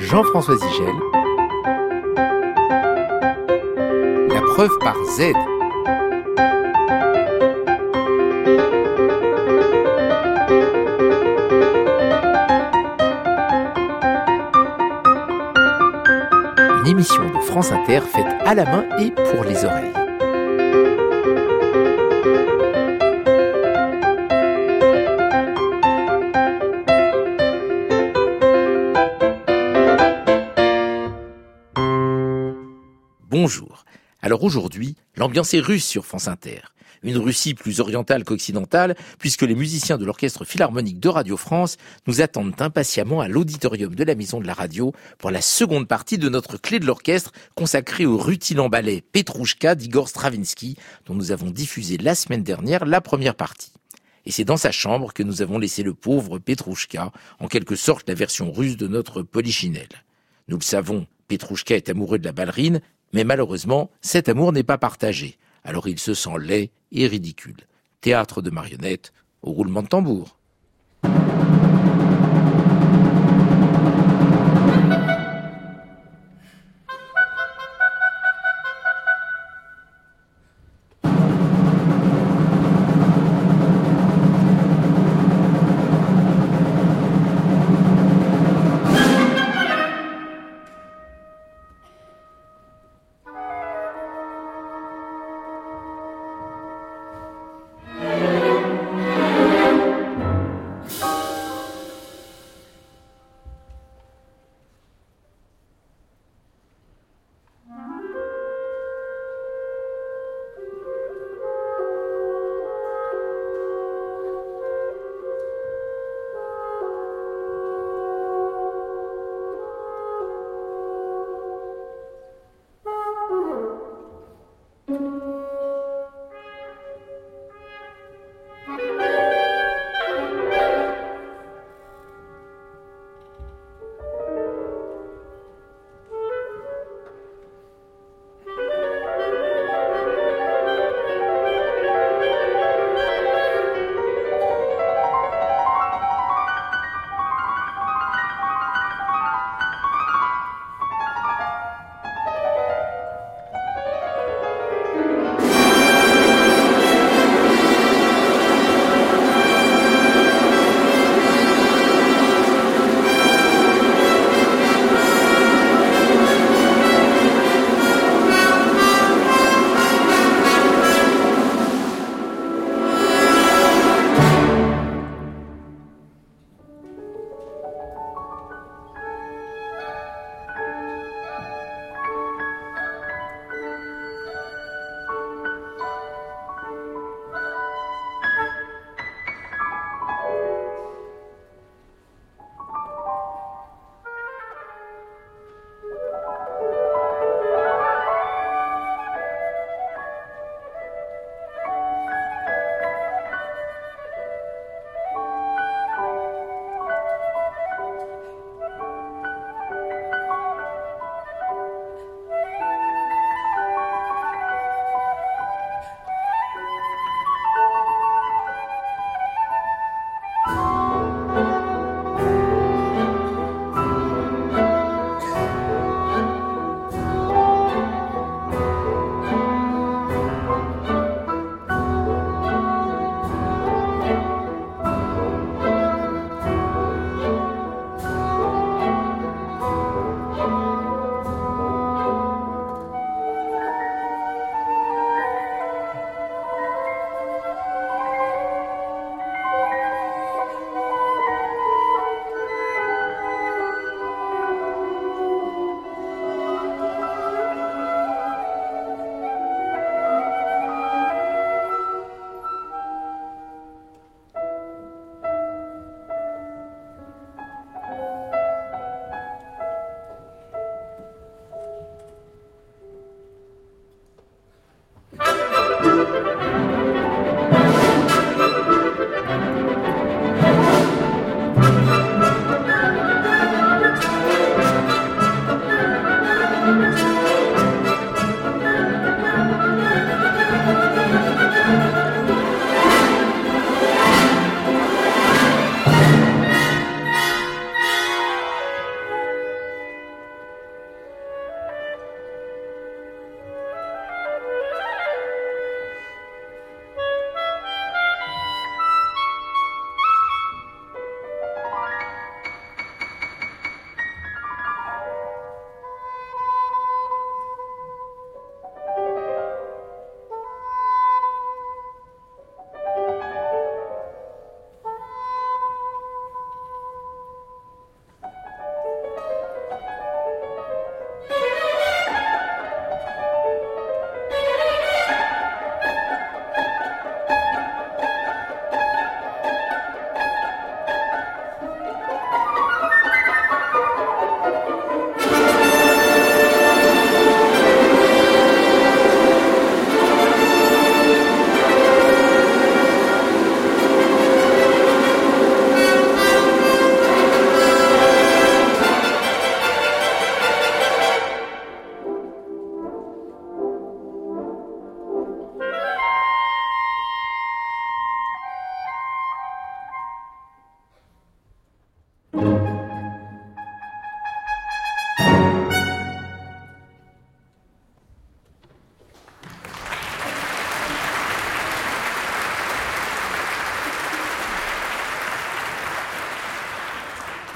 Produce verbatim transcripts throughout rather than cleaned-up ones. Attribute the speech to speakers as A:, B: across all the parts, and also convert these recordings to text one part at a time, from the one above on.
A: Jean-François Zigel. La preuve par Z. Une émission de France Inter faite à la main et pour les oreilles. Bonjour. Alors aujourd'hui, l'ambiance est russe sur France Inter. Une Russie plus orientale qu'occidentale, puisque les musiciens de l'Orchestre Philharmonique de Radio France nous attendent impatiemment à l'auditorium de la Maison de la Radio pour la seconde partie de notre clé de l'orchestre consacrée au rutilant ballet Petrouchka d'Igor Stravinsky, dont nous avons diffusé la semaine dernière la première partie. Et c'est dans sa chambre que nous avons laissé le pauvre Petrouchka, en quelque sorte la version russe de notre Polichinelle. Nous le savons, Petrouchka est amoureux de la ballerine, mais malheureusement, cet amour n'est pas partagé. Alors il se sent laid et ridicule. Théâtre de marionnettes au roulement de tambour.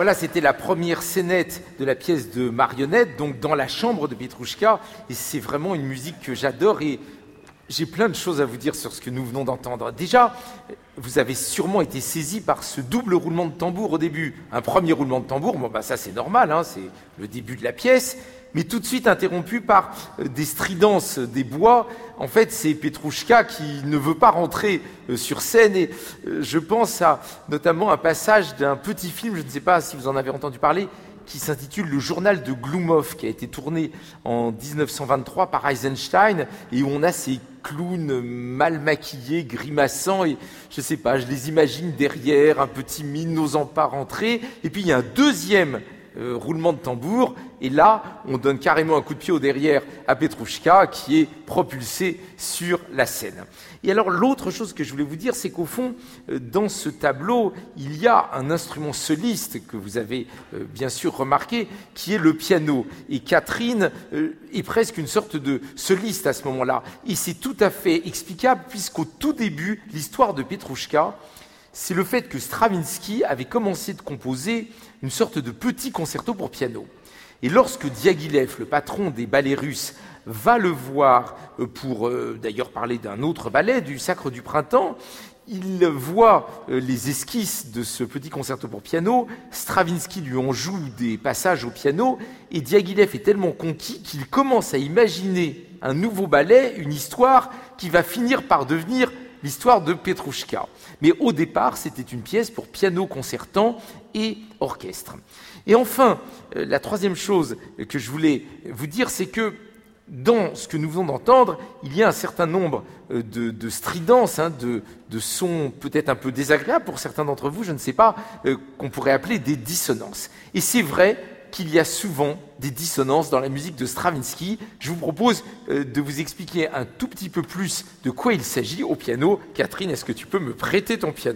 A: Voilà, c'était la première scénette de la pièce de marionnette, donc dans la chambre de Petrouchka, et c'est vraiment une musique que j'adore, et j'ai plein de choses à vous dire sur ce que nous venons d'entendre. Déjà, vous avez sûrement été saisi par ce double roulement de tambour au début. Un premier roulement de tambour, bon bah ça c'est normal, hein, c'est le début de la pièce, mais tout de suite interrompu par des stridences des bois. En fait, c'est Petrouchka qui ne veut pas rentrer sur scène, et je pense à notamment un passage d'un petit film, je ne sais pas si vous en avez entendu parler, qui s'intitule Le journal de Gloumov, qui a été tourné en dix-neuf cent vingt-trois par Eisenstein, et où on a ces clowns mal maquillés, grimaçants, et je sais pas, je les imagine derrière, un petit mine n'osant pas rentrer, et puis il y a un deuxième euh, roulement de tambour, et là, on donne carrément un coup de pied au derrière à Petrouchka, qui est propulsé sur la scène. Et alors, l'autre chose que je voulais vous dire, c'est qu'au fond, dans ce tableau, il y a un instrument soliste que vous avez euh, bien sûr remarqué, qui est le piano. Et Catherine euh, est presque une sorte de soliste à ce moment-là. Et c'est tout à fait explicable, puisqu'au tout début, l'histoire de Petrouchka, c'est le fait que Stravinsky avait commencé de composer une sorte de petit concerto pour piano. Et lorsque Diaghilev, le patron des ballets russes, va le voir pour euh, d'ailleurs parler d'un autre ballet, du Sacre du Printemps, il voit euh, les esquisses de ce petit concerto pour piano, Stravinsky lui en joue des passages au piano, et Diaghilev est tellement conquis qu'il commence à imaginer un nouveau ballet, une histoire qui va finir par devenir l'histoire de Petrouchka. Mais au départ, c'était une pièce pour piano concertant et orchestre. Et enfin, euh, la troisième chose que je voulais vous dire, c'est que dans ce que nous venons d'entendre, il y a un certain nombre euh, de, de stridences, hein, de, de sons peut-être un peu désagréables pour certains d'entre vous, je ne sais pas, euh, qu'on pourrait appeler des dissonances. Et c'est vrai qu'il y a souvent des dissonances dans la musique de Stravinsky. Je vous propose euh, de vous expliquer un tout petit peu plus de quoi il s'agit au piano. Catherine, est-ce que tu peux me prêter ton piano ?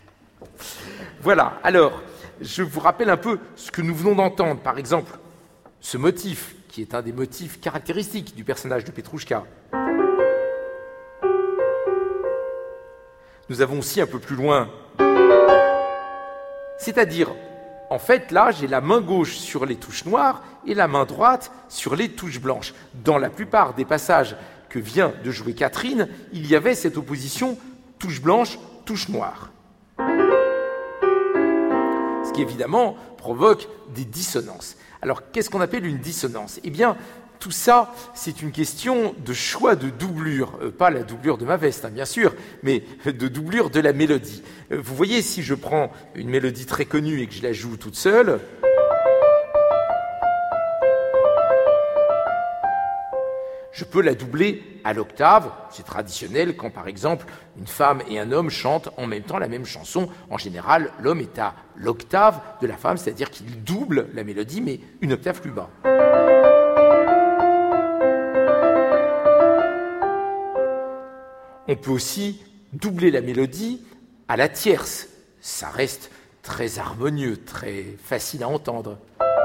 A: Voilà, alors, je vous rappelle un peu ce que nous venons d'entendre. Par exemple, ce motif, qui est un des motifs caractéristiques du personnage de Petrouchka. Nous avons aussi un peu plus loin, c'est-à-dire, en fait, là, j'ai la main gauche sur les touches noires et la main droite sur les touches blanches. Dans la plupart des passages que vient de jouer Catherine, il y avait cette opposition touche blanche, touche noire. Ce qui, évidemment, provoque des dissonances. Alors, qu'est-ce qu'on appelle une dissonance ? Eh bien, tout ça, c'est une question de choix de doublure. Euh, pas la doublure de ma veste, hein, bien sûr, mais de doublure de la mélodie. Euh, vous voyez, si je prends une mélodie très connue et que je la joue toute seule, je peux la doubler à l'octave. C'est traditionnel quand, par exemple, une femme et un homme chantent en même temps la même chanson. En général, l'homme est à l'octave de la femme, c'est-à-dire qu'il double la mélodie, mais une octave plus bas. On peut aussi doubler la mélodie à la tierce. Ça reste très harmonieux, très facile à entendre.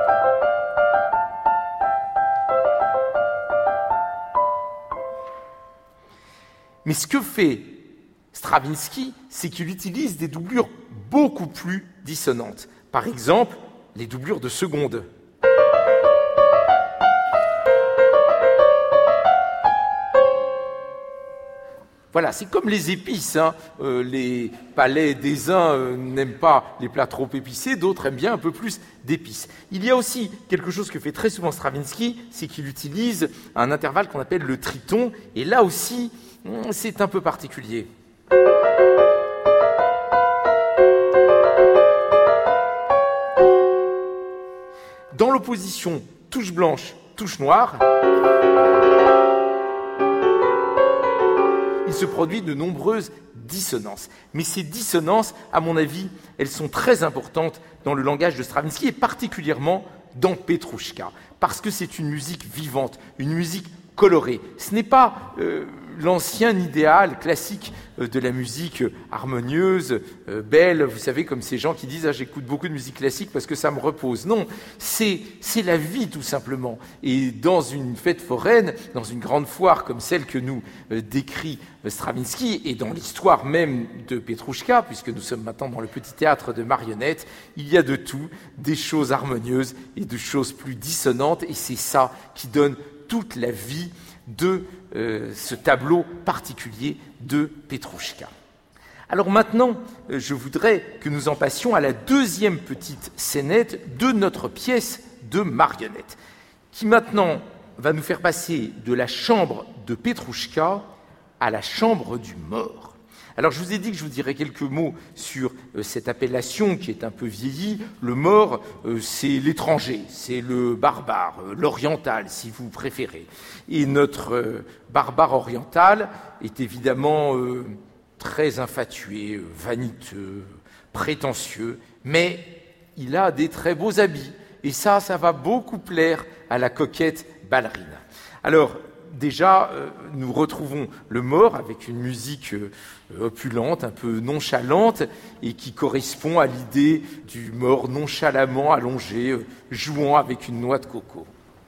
A: Mais ce que fait Stravinsky, c'est qu'il utilise des doublures beaucoup plus dissonantes. Par exemple, les doublures de seconde. Voilà, c'est comme les épices. Hein. Euh, les palais des uns euh, n'aiment pas les plats trop épicés, d'autres aiment bien un peu plus d'épices. Il y a aussi quelque chose que fait très souvent Stravinsky, c'est qu'il utilise un intervalle qu'on appelle le triton, et là aussi, c'est un peu particulier. Dans l'opposition touche blanche, touche noire, il se produit de nombreuses dissonances. Mais ces dissonances, à mon avis, elles sont très importantes dans le langage de Stravinsky et particulièrement dans Petrouchka, parce que c'est une musique vivante, une musique colorée. Ce n'est pas euh, l'ancien idéal classique de la musique harmonieuse, euh, belle, vous savez, comme ces gens qui disent ah, « j'écoute beaucoup de musique classique parce que ça me repose ». Non, c'est, c'est la vie tout simplement. Et dans une fête foraine, dans une grande foire comme celle que nous euh, décrit Stravinsky, et dans l'histoire même de Petrouchka, puisque nous sommes maintenant dans le petit théâtre de marionnettes, il y a de tout, des choses harmonieuses et des choses plus dissonantes, et c'est ça qui donne toute la vie de euh, ce tableau particulier de Petrouchka. Alors maintenant, euh, je voudrais que nous en passions à la deuxième petite scénette de notre pièce de marionnettes, qui maintenant va nous faire passer de la chambre de Petrouchka à la chambre du mort. Alors, je vous ai dit que je vous dirais quelques mots sur euh, cette appellation qui est un peu vieillie. Le mort, euh, c'est l'étranger, c'est le barbare, euh, l'oriental, si vous préférez. Et notre euh, barbare oriental est évidemment euh, très infatué, euh, vaniteux, prétentieux, mais il a des très beaux habits. Et ça, ça va beaucoup plaire à la coquette ballerine. Alors, déjà, euh, nous retrouvons le mort avec une musique euh, opulente, un peu nonchalante, et qui correspond à l'idée du mort nonchalamment allongé, euh, jouant avec une noix de coco.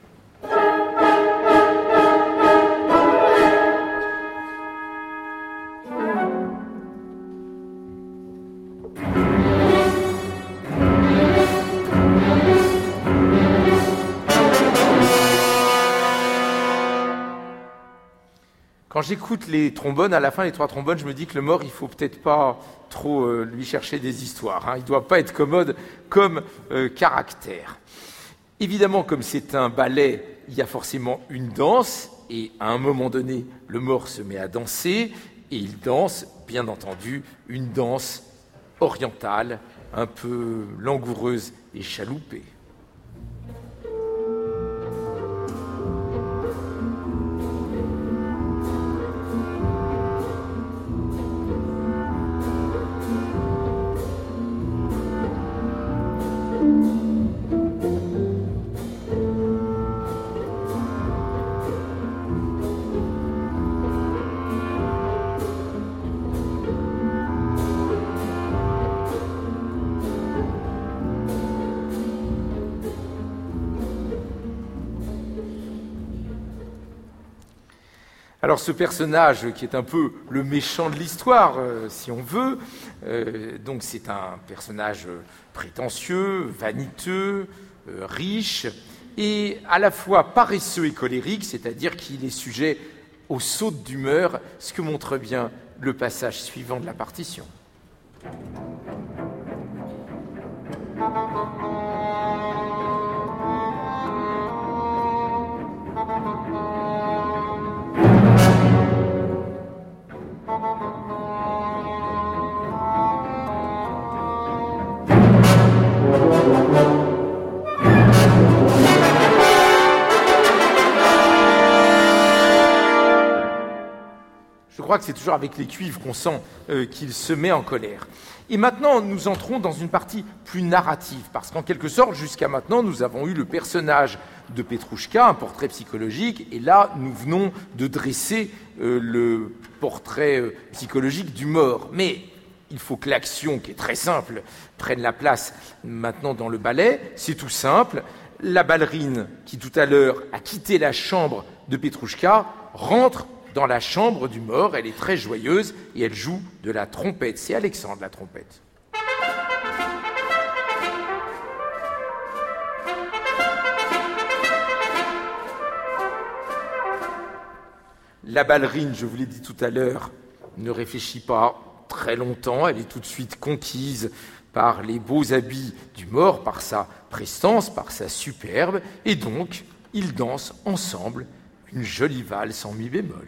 A: Quand j'écoute les trombones, à la fin, les trois trombones, je me dis que le mort, il faut peut-être pas trop euh, lui chercher des histoires. Hein. Il ne doit pas être commode comme euh, caractère. Évidemment, comme c'est un ballet, il y a forcément une danse, et à un moment donné, le mort se met à danser, et il danse, bien entendu, une danse orientale, un peu langoureuse et chaloupée. Alors ce personnage qui est un peu le méchant de l'histoire, euh, si on veut, euh, donc c'est un personnage prétentieux, vaniteux, euh, riche, et à la fois paresseux et colérique, c'est-à-dire qu'il est sujet aux sautes d'humeur, ce que montre bien le passage suivant de la partition. Je crois que c'est toujours avec les cuivres qu'on sent euh, qu'il se met en colère. Et maintenant, nous entrons dans une partie plus narrative, parce qu'en quelque sorte, jusqu'à maintenant, nous avons eu le personnage de Petrouchka, un portrait psychologique, et là, nous venons de dresser euh, le portrait euh, psychologique du mort. Mais il faut que l'action, qui est très simple, prenne la place maintenant dans le ballet. C'est tout simple. La ballerine, qui tout à l'heure a quitté la chambre de Petrouchka, rentre dans la chambre du mort. Elle est très joyeuse et elle joue de la trompette. C'est Alexandre, la trompette. La ballerine, je vous l'ai dit tout à l'heure, ne réfléchit pas très longtemps. Elle est tout de suite conquise par les beaux habits du mort, par sa prestance, par sa superbe. Et donc, ils dansent ensemble une jolie valse en mi bémol.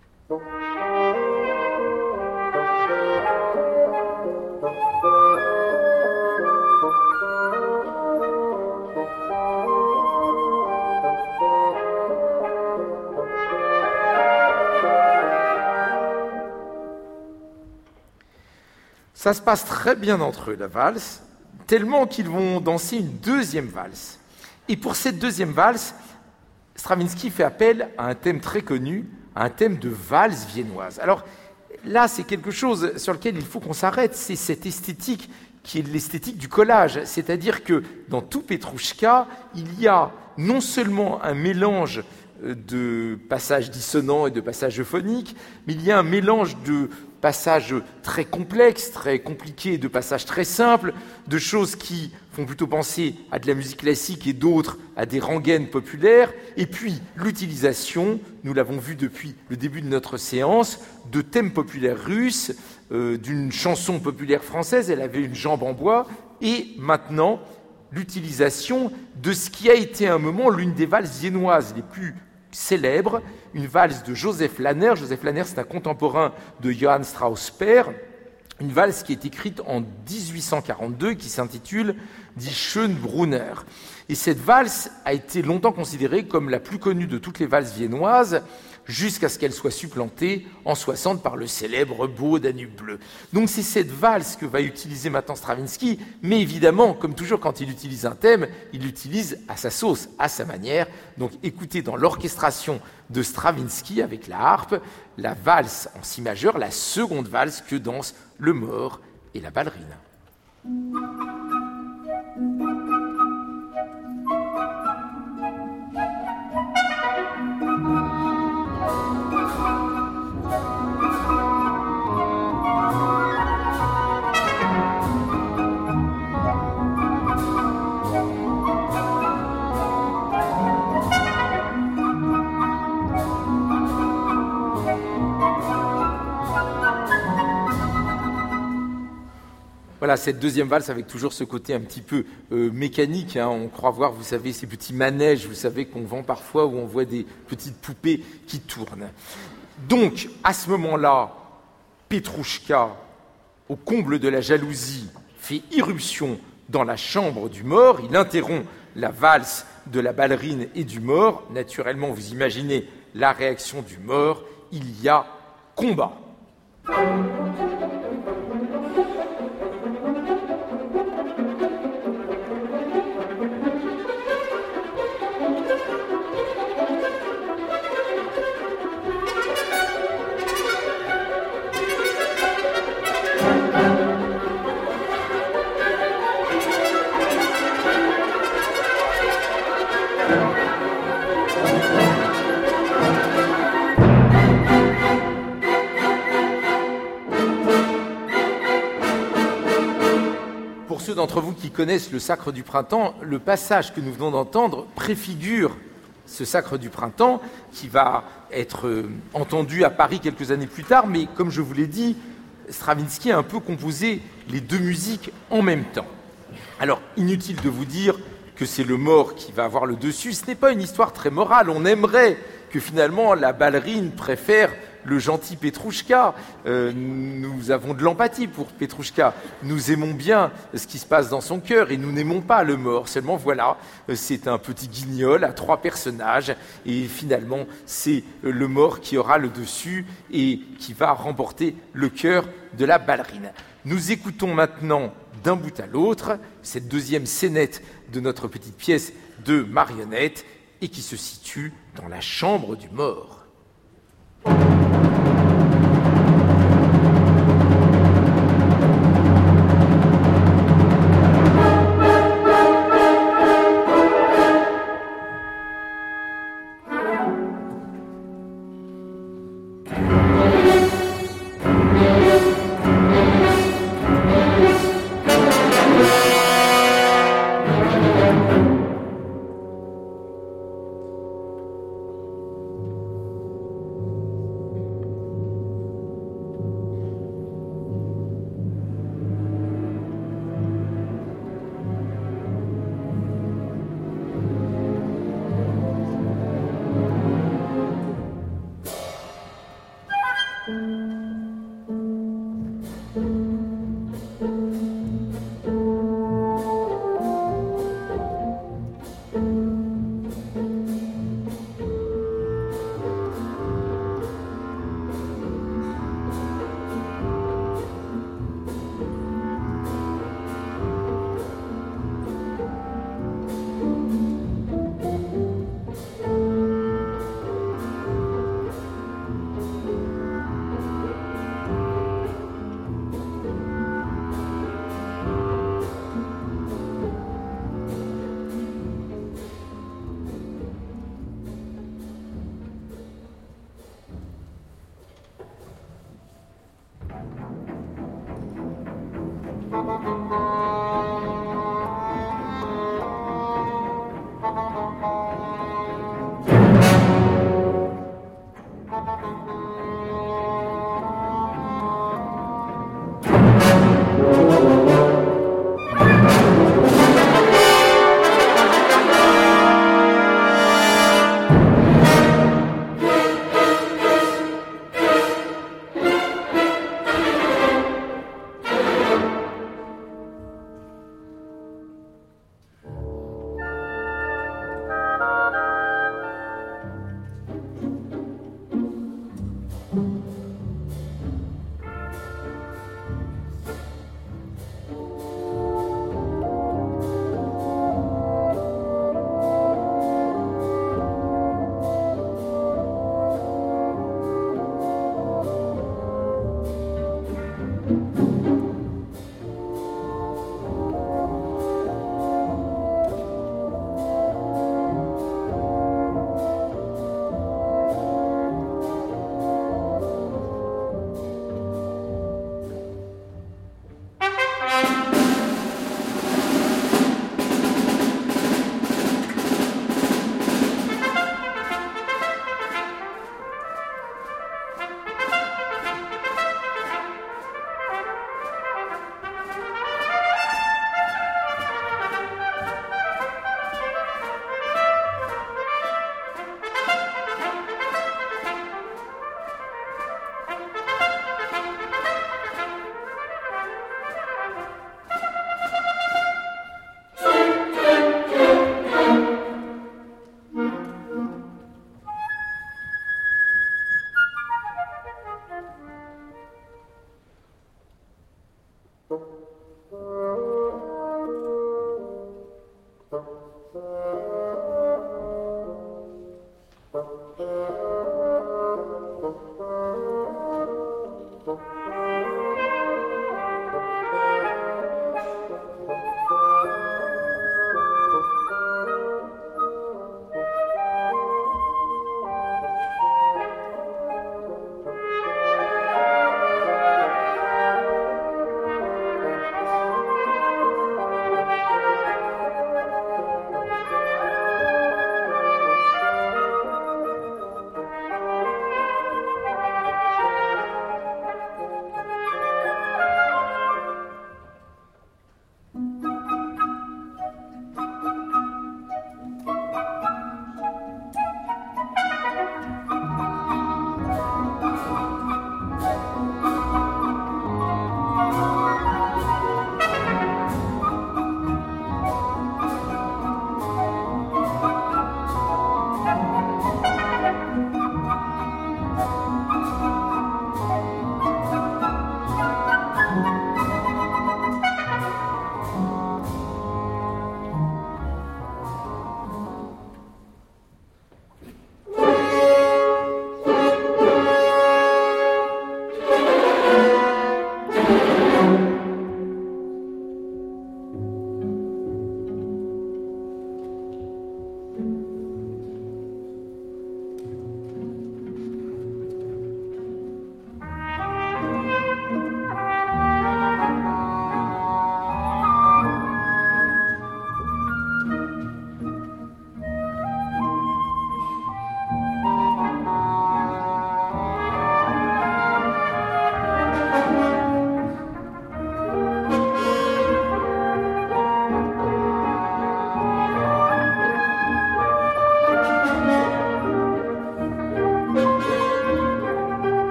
A: Ça se passe très bien entre eux, la valse, tellement qu'ils vont danser une deuxième valse. Et pour cette deuxième valse, Stravinsky fait appel à un thème très connu, à un thème de valse viennoise. Alors là, c'est quelque chose sur lequel il faut qu'on s'arrête, c'est cette esthétique qui est l'esthétique du collage, c'est-à-dire que dans tout Petrouchka, il y a non seulement un mélange de passages dissonants et de passages euphoniques, mais il y a un mélange de passages très complexes, très compliqués, de passages très simples, de choses qui font plutôt penser à de la musique classique et d'autres à des rengaines populaires, et puis l'utilisation, nous l'avons vu depuis le début de notre séance, de thèmes populaires russes, euh, d'une chanson populaire française, elle avait une jambe en bois, et maintenant l'utilisation de ce qui a été à un moment l'une des valses viennoises les plus célèbres, une valse de Joseph Lanner. Joseph Lanner, c'est un contemporain de Johann Strauss père, une valse qui est écrite en dix-huit cent quarante-deux, qui s'intitule « Die Schönbrunner ». Et cette valse a été longtemps considérée comme la plus connue de toutes les valses viennoises, jusqu'à ce qu'elle soit supplantée en soixante par le célèbre Beau Danube bleu. Donc c'est cette valse que va utiliser maintenant Stravinsky, mais évidemment, comme toujours quand il utilise un thème, il l'utilise à sa sauce, à sa manière. Donc écoutez dans l'orchestration de Stravinsky avec la harpe, la valse en si majeur, la seconde valse que dansent le mort et la ballerine. Voilà, cette deuxième valse avec toujours ce côté un petit peu euh, mécanique. Hein, on croit voir, vous savez, ces petits manèges, vous savez, qu'on vend parfois, où on voit des petites poupées qui tournent. Donc, à ce moment-là, Petrouchka, au comble de la jalousie, fait irruption dans la chambre du mort. Il interrompt la valse de la ballerine et du mort. Naturellement, vous imaginez la réaction du mort. Il y a combat. Pour ceux d'entre vous qui connaissent le Sacre du Printemps, le passage que nous venons d'entendre préfigure ce Sacre du Printemps qui va être entendu à Paris quelques années plus tard, mais comme je vous l'ai dit, Stravinsky a un peu composé les deux musiques en même temps. Alors, inutile de vous dire que c'est le mort qui va avoir le dessus, ce n'est pas une histoire très morale, on aimerait que finalement la ballerine préfère le gentil Petrouchka. Euh, nous avons de l'empathie pour Petrouchka. Nous aimons bien ce qui se passe dans son cœur et nous n'aimons pas le mort. Seulement, voilà, c'est un petit guignol à trois personnages et finalement, c'est le mort qui aura le dessus et qui va remporter le cœur de la ballerine. Nous écoutons maintenant d'un bout à l'autre cette deuxième scénette de notre petite pièce de marionnette et qui se situe dans la chambre du mort.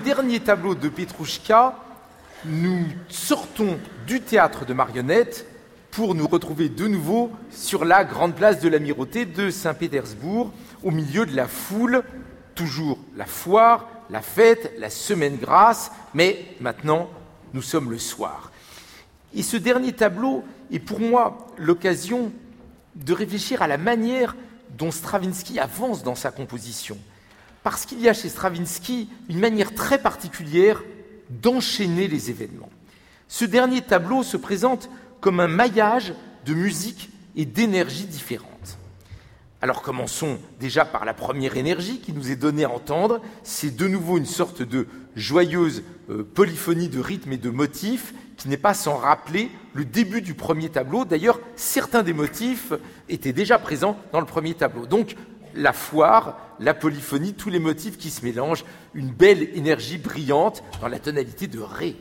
B: dernier tableau de Petrouchka, nous sortons du théâtre de marionnettes pour nous retrouver de nouveau sur la grande place de l'Amirauté de Saint-Pétersbourg, au milieu de la foule, toujours la foire, la fête, la semaine grasse, mais maintenant, nous sommes le soir. Et ce dernier tableau est pour moi l'occasion de réfléchir à la manière dont Stravinsky avance dans sa composition. Parce qu'il y a chez Stravinsky une manière très particulière d'enchaîner les événements. Ce dernier tableau se présente comme un maillage de musique et d'énergie différentes. Alors commençons déjà par la première énergie qui nous est donnée à entendre. C'est de nouveau une sorte de joyeuse euh, polyphonie de rythme et de motifs qui n'est pas sans rappeler le début du premier tableau. D'ailleurs, certains des motifs étaient déjà présents dans le premier tableau. Donc, la foire, la polyphonie, tous les motifs qui se mélangent, une belle énergie brillante dans la tonalité de Ré.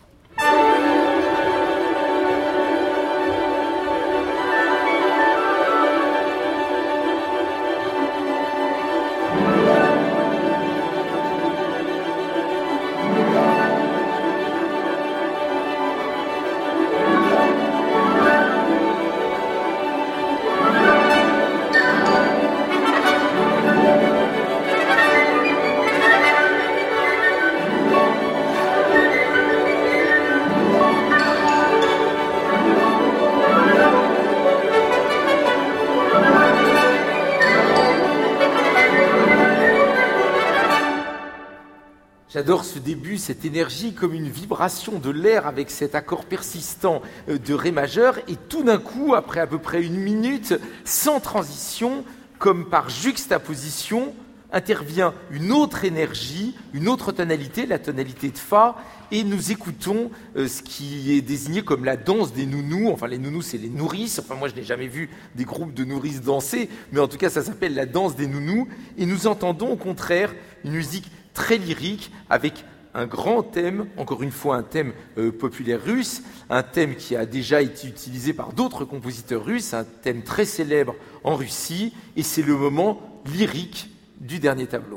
B: J'adore ce début, cette énergie comme une vibration de l'air avec cet accord persistant de Ré majeur et tout d'un coup, après à peu près une minute, sans transition, comme par juxtaposition, intervient une autre énergie, une autre tonalité, la tonalité de Fa, et nous écoutons euh, ce qui est désigné comme la danse des nounous. Enfin, les nounous, c'est les nourrices. Enfin, moi, je n'ai jamais vu des groupes de nourrices danser, mais en tout cas, ça s'appelle la danse des nounous. Et nous entendons, au contraire, une musique très lyrique, avec un grand thème, encore une fois un thème euh, populaire russe, un thème qui a déjà été utilisé par d'autres compositeurs russes, un thème très célèbre en Russie, et c'est le moment lyrique du dernier tableau.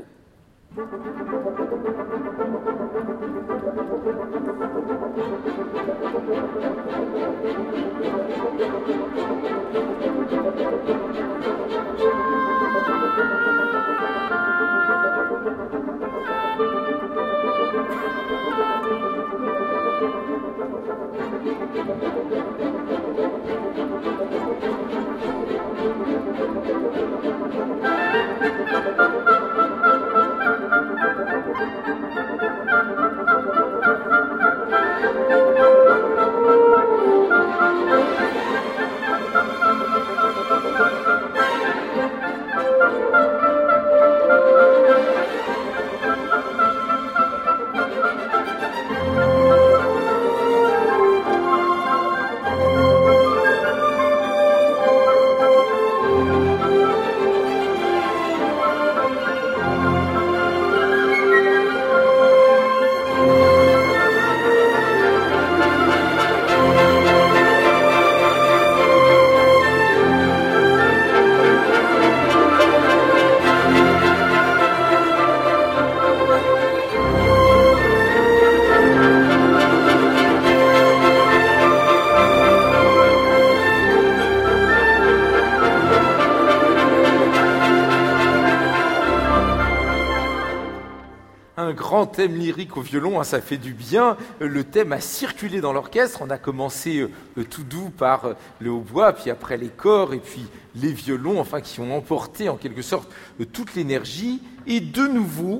B: Grand thème lyrique au violon, hein, ça fait du bien. Le thème a circulé dans l'orchestre. On a commencé euh, tout doux par euh, le hautbois, puis après les corps, et puis les violons, enfin qui ont emporté en quelque sorte euh, toute l'énergie. Et de nouveau,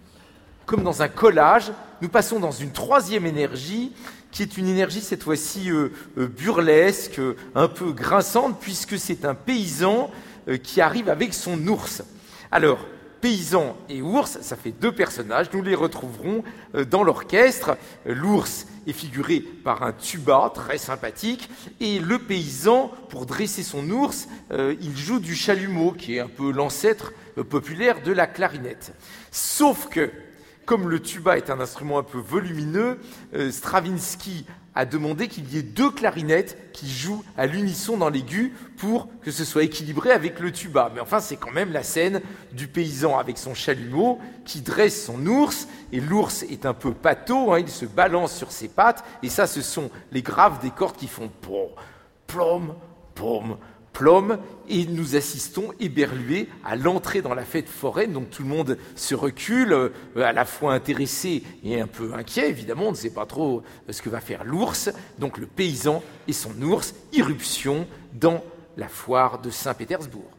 B: comme dans un collage, nous passons dans une troisième énergie, qui est une énergie cette fois-ci euh, euh, burlesque, euh, un peu grinçante, puisque c'est un paysan euh, qui arrive avec son ours. Alors, paysan et ours, ça fait deux personnages, nous les retrouverons dans l'orchestre. L'ours est figuré par un tuba très sympathique, et le paysan, pour dresser son ours, euh, il joue du chalumeau, qui est un peu l'ancêtre euh, populaire de la clarinette. Sauf que, comme le tuba est un instrument un peu volumineux, euh, Stravinsky a demandé qu'il y ait deux clarinettes qui jouent à l'unisson dans l'aigu pour que ce soit équilibré avec le tuba. Mais enfin, c'est quand même la scène du paysan avec son chalumeau qui dresse son ours, et l'ours est un peu pâteau, hein, il se balance sur ses pattes, et ça, ce sont les graves des cordes qui font pom, plom, pom, plom, et nous assistons éberlués à l'entrée dans la fête foraine. Donc tout le monde se recule, euh, à la fois intéressé et un peu inquiet, évidemment, on ne sait pas trop ce que va faire l'ours. Donc le paysan et son ours, irruption dans la foire de Saint-Pétersbourg.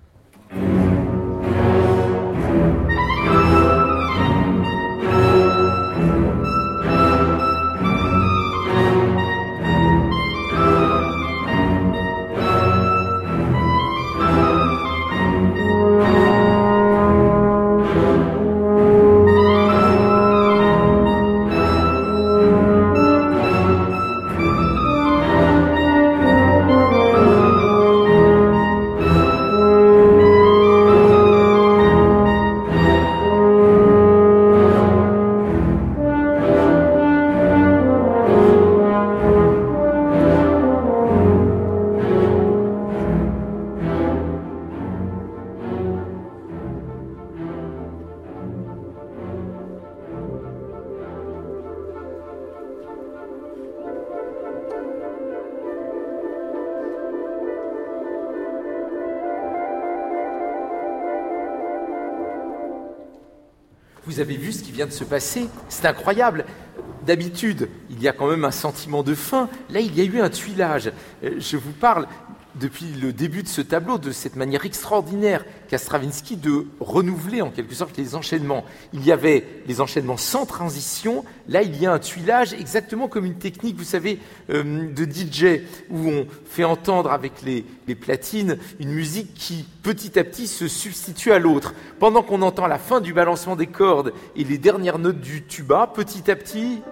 B: Vous avez vu ce qui vient de se passer? C'est incroyable. D'habitude, il y a quand même un sentiment de fin. Là, il y a eu un tuilage. Je vous parle, depuis le début de ce tableau, de cette manière extraordinaire qu'a Stravinsky de renouveler en quelque sorte les enchaînements. Il y avait les enchaînements sans transition. Là, il y a un tuilage exactement comme une technique, vous savez, euh, de D J, où on fait entendre avec les, les platines une musique qui, petit à petit, se substitue à l'autre. Pendant qu'on entend la fin du balancement des cordes et les dernières notes du tuba, petit à petit,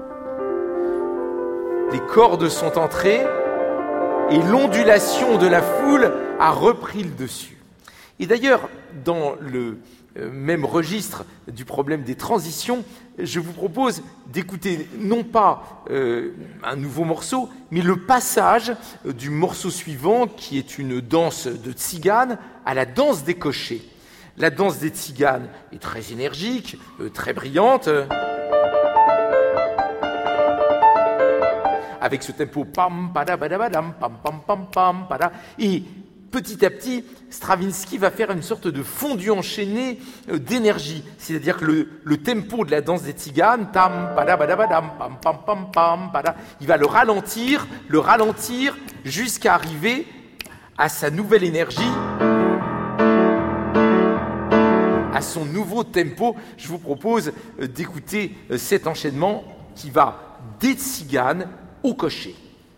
B: les cordes sont entrées et l'ondulation de la foule a repris le dessus. Et d'ailleurs, dans le même registre du problème des transitions, je vous propose d'écouter non pas euh, un nouveau morceau, mais le passage du morceau suivant, qui est une danse de tzigane, à la danse des cochers. La danse des tziganes est très énergique, euh, très brillante, avec ce tempo pam pada bada badam pam pam pam pam pada, et petit à petit, Stravinsky va faire une sorte de fondu enchaîné d'énergie, c'est-à-dire que le, le tempo de la danse des tziganes, tam pada bada badam pam pam pam pam pada, il va le ralentir, le ralentir jusqu'à arriver à sa nouvelle énergie, à son nouveau tempo. Je vous propose d'écouter cet enchaînement qui va des tziganes au cocher.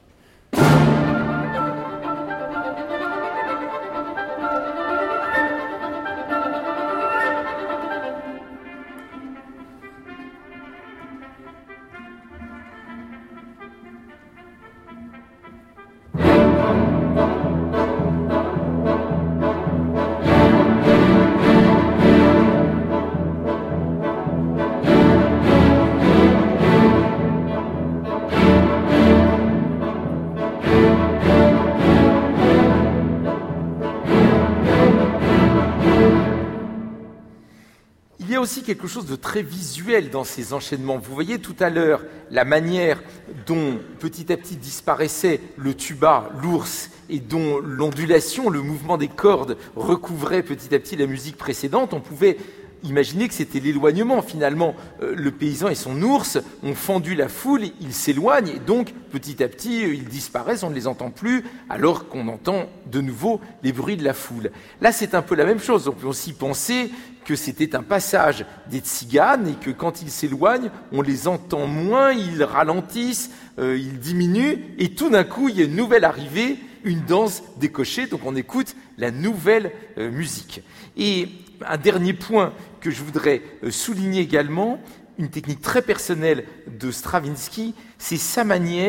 B: Il y a aussi quelque chose de très visuel dans ces enchaînements. Vous voyez tout à l'heure la manière dont petit à petit disparaissait le tuba, l'ours, et dont l'ondulation, le mouvement des cordes recouvrait petit à petit la musique précédente. On pouvait imaginer que c'était l'éloignement finalement. Euh, le paysan et son ours ont fendu la foule, ils s'éloignent, et donc petit à petit ils disparaissent, on ne les entend plus, alors qu'on entend de nouveau les bruits de la foule. Là, c'est un peu la même chose. On peut aussi penser que c'était un passage des tziganes et que quand ils s'éloignent, on les entend moins, ils ralentissent, euh, ils diminuent, et tout d'un coup, il y a une nouvelle arrivée, une danse des cochers, donc on écoute la nouvelle euh, musique. Et un dernier point que je voudrais euh, souligner également, une technique très personnelle de Stravinsky, c'est sa manière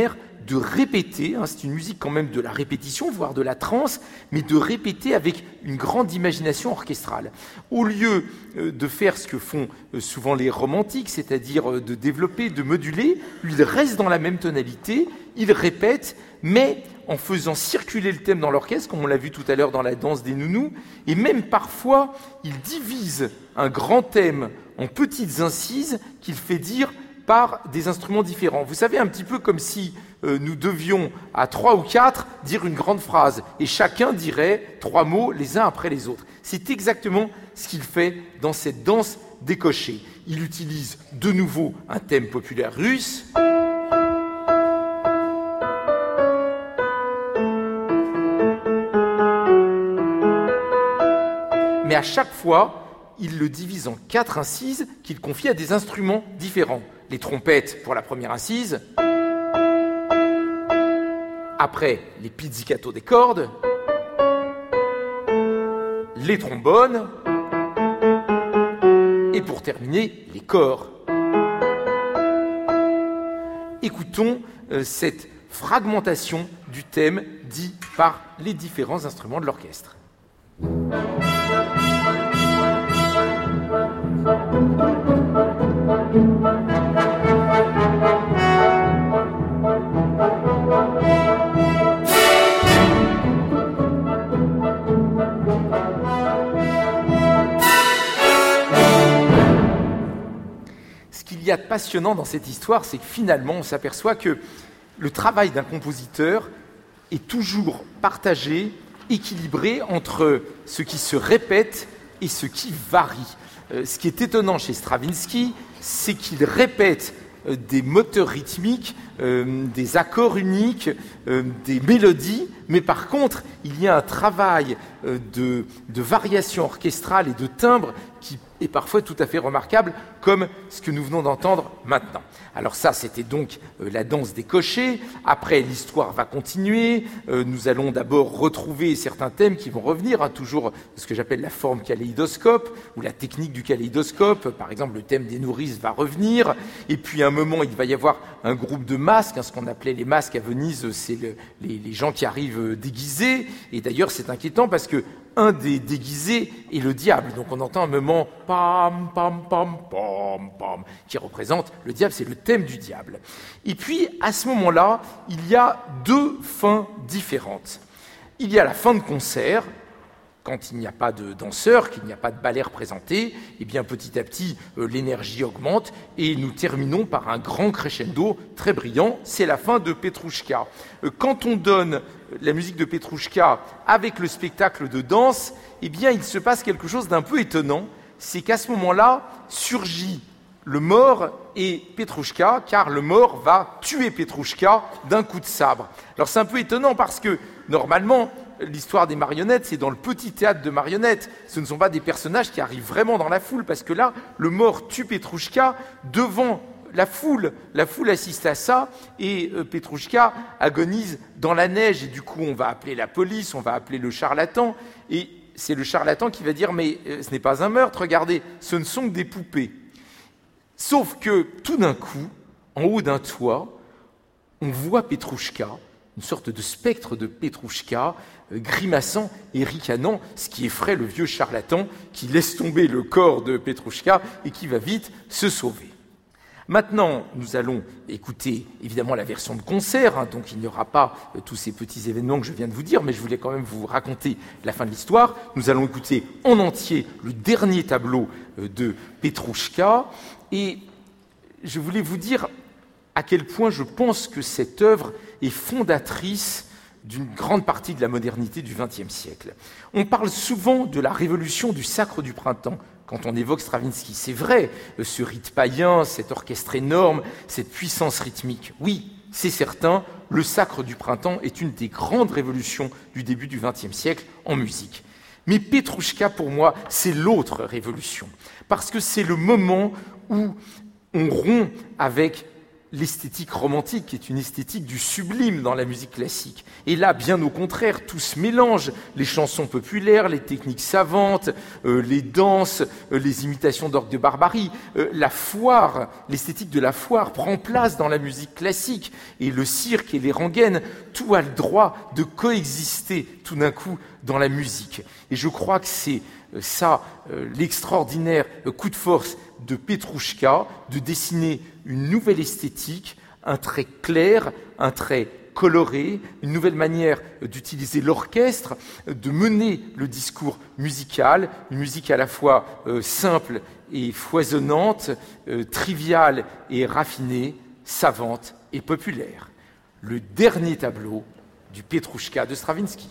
B: de répéter, hein, c'est une musique quand même de la répétition, voire de la trance, mais de répéter avec une grande imagination orchestrale. Au lieu euh, de faire ce que font euh, souvent les romantiques, c'est-à-dire euh, de développer, de moduler, il reste dans la même tonalité, il répète, mais en faisant circuler le thème dans l'orchestre, comme on l'a vu tout à l'heure dans la danse des nounous, et même parfois, il divise un grand thème en petites incises qu'il fait dire par des instruments différents. Vous savez, un petit peu comme si euh, nous devions, à trois ou quatre, dire une grande phrase, et chacun dirait trois mots les uns après les autres. C'est exactement ce qu'il fait dans cette danse des cochers. Il utilise de nouveau un thème populaire russe. Mais à chaque fois, il le divise en quatre incises qu'il confie à des instruments différents. Les trompettes pour la première incise, après les pizzicato des cordes, les trombones, et pour terminer, les corps. Écoutons euh, cette fragmentation du thème dit par les différents instruments de l'orchestre. Ce qu'il y a de passionnant dans cette histoire, c'est que finalement, on s'aperçoit que le travail d'un compositeur est toujours partagé, équilibré entre ce qui se répète et ce qui varie. Euh, ce qui est étonnant chez Stravinsky, c'est qu'il répète euh, des moteurs rythmiques, euh, des accords uniques, euh, des mélodies, mais par contre, il y a un travail euh, de, de variation orchestrale et de timbre qui est parfois tout à fait remarquable, comme ce que nous venons d'entendre maintenant. Alors ça, c'était donc euh, la danse des cochers. Après, l'histoire va continuer. Euh, nous allons d'abord retrouver certains thèmes qui vont revenir, hein, toujours ce que j'appelle la forme kaléidoscope, ou la technique du kaléidoscope. Par exemple, le thème des nourrices va revenir. Et puis, à un moment, il va y avoir un groupe de masques, hein, ce qu'on appelait les masques à Venise, c'est le, les, les gens qui arrivent déguisés. Et d'ailleurs, c'est inquiétant parce que un des déguisés est le diable. Donc on entend un moment pam, pam, pam, pam, pam, qui représente le diable, c'est le thème du diable. Et puis, à ce moment-là, il y a deux fins différentes. Il y a la fin de concert, quand il n'y a pas de danseur, qu'il n'y a pas de ballet représenté, et bien petit à petit, euh, l'énergie augmente, et nous terminons par un grand crescendo très brillant, c'est la fin de Petrouchka. Euh, quand on donne la musique de Petrouchka avec le spectacle de danse, eh bien il se passe quelque chose d'un peu étonnant, c'est qu'à ce moment-là, surgit le mort et Petrouchka, car le mort va tuer Petrouchka d'un coup de sabre. Alors c'est un peu étonnant parce que, normalement, l'histoire des marionnettes, c'est dans le petit théâtre de marionnettes. Ce ne sont pas des personnages qui arrivent vraiment dans la foule, parce que là, le mort tue Petrouchka devant la foule. La foule assiste à ça, et euh, Petrouchka agonise dans la neige, et du coup, on va appeler la police, on va appeler le charlatan, et c'est le charlatan qui va dire « mais euh, ce n'est pas un meurtre, regardez, ce ne sont que des poupées ». Sauf que, tout d'un coup, en haut d'un toit, on voit Petrouchka, une sorte de spectre de Petrouchka, euh, grimaçant et ricanant, ce qui effraie le vieux charlatan qui laisse tomber le corps de Petrouchka et qui va vite se sauver. Maintenant, nous allons écouter évidemment la version de concert, hein, donc il n'y aura pas euh, tous ces petits événements que je viens de vous dire, mais je voulais quand même vous raconter la fin de l'histoire. Nous allons écouter en entier le dernier tableau euh, de Petrouchka, et je voulais vous dire à quel point je pense que cette œuvre est fondatrice d'une grande partie de la modernité du vingtième siècle. On parle souvent de la révolution du sacre du printemps quand on évoque Stravinsky. C'est vrai, ce rite païen, cet orchestre énorme, cette puissance rythmique. Oui, c'est certain, le sacre du printemps est une des grandes révolutions du début du vingtième siècle en musique. Mais Petrouchka, pour moi, c'est l'autre révolution, parce que c'est le moment où on rompt avec l'esthétique romantique, qui est une esthétique du sublime dans la musique classique. Et là, bien au contraire, tout se mélange. Les chansons populaires, les techniques savantes, euh, les danses, euh, les imitations d'orgues de barbarie. Euh, la foire, l'esthétique de la foire prend place dans la musique classique. Et le cirque et les rengaines, tout a le droit de coexister tout d'un coup dans la musique. Et je crois que c'est euh, ça, euh, l'extraordinaire euh, coup de force de Petrouchka, de dessiner une nouvelle esthétique, un trait clair, un trait coloré, une nouvelle manière d'utiliser l'orchestre, de mener le discours musical, une musique à la fois euh, simple et foisonnante, euh, triviale et raffinée, savante et populaire. Le dernier tableau du Petrouchka de Stravinsky.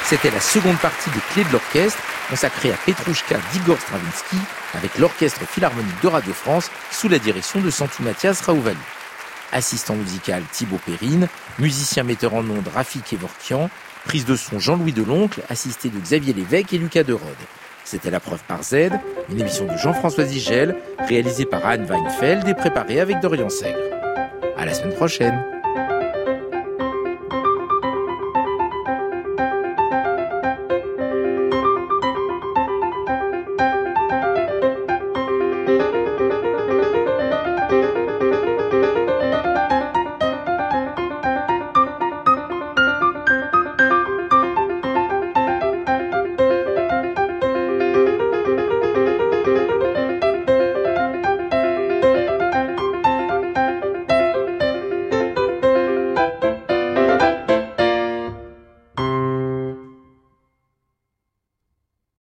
A: C'était la seconde partie des Clés de l'orchestre, consacrée à Petrouchka d'Igor Stravinsky, avec l'Orchestre Philharmonique de Radio France, sous la direction de Santou Mathias Raouvali. Assistant musical Thibaut Perrine, musicien metteur en ondes Rafik Kevorkian, prise de son Jean-Louis Deloncle, assisté de Xavier Lévesque et Lucas Derode. C'était La Preuve par Z, une émission de Jean-François Zigel, réalisée par Anne Weinfeld et préparée avec Dorian Sègre. À la semaine prochaine.